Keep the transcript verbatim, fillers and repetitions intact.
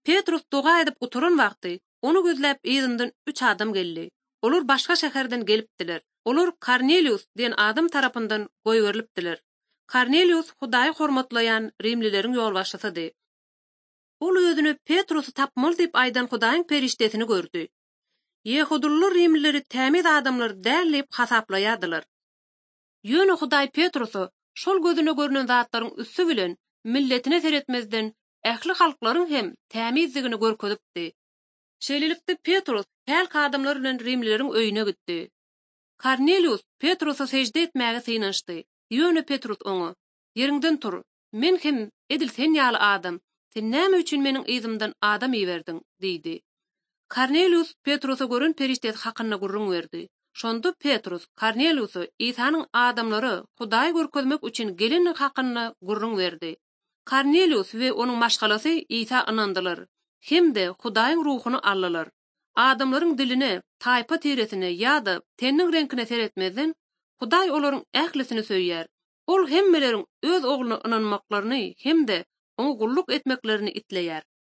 Petrus doga edip oturan wagty onu gözläp ýygynyň üç adam geldi. Olar başga şäherden gelipdiler. Olar Kornelius diýen adam tarapyndan goýberilipdiler. Kornelius Hudaýy hormatlayan Rimlileriň ýolbaşçysydy. Ol özüni Petrusy tapmaly diýip aýdan Hudaýyň perişdetini gördü. Ýehudullar Rimlileri tämiz adamlar däl diýip hasaplaýardylar. Ýöne Hudaý Petrusy şol gözüne görünen zatlaryň üstü bilen milletine seretmezden ähli halklaryň hem tämizligini görkezipdi. Şeýlelikde Petrus häl adamlar bilen Rimlileriň öýüne gitdi. Kornelius Petrusy secde etmäge synaşdy. Ýöne Petrus oňa: "Ýeriňden tur. Men hem edil sen ýaly adam. Sen näme üçin meniň ýzymdan adam ýiberdiň?" diýdi. Kornelius Petrus'a görün perişdet hakyna gurrun berdi. Şonda Petrus Kornelius'a Ýsanyň adamlary Hudaý görkezmek üçin geleni hakyna gurrun berdi. Kornelius we onuň maşgalasy Ýsa inandylar. Hemde Hudaýyň ruhuny aldylar. Adamlaryň diline, taýpa teresine ýa-da tenniň reňkine seretmezden Hudaý olaryň ählisini söýýär. Ol hemmeleriň öz ogluny inanmaklaryny hemde oňa gulluk etmeklerini itleýär.